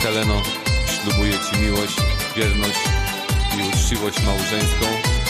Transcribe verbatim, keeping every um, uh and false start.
Heleno, ślubuję Ci miłość, wierność i uczciwość małżeńską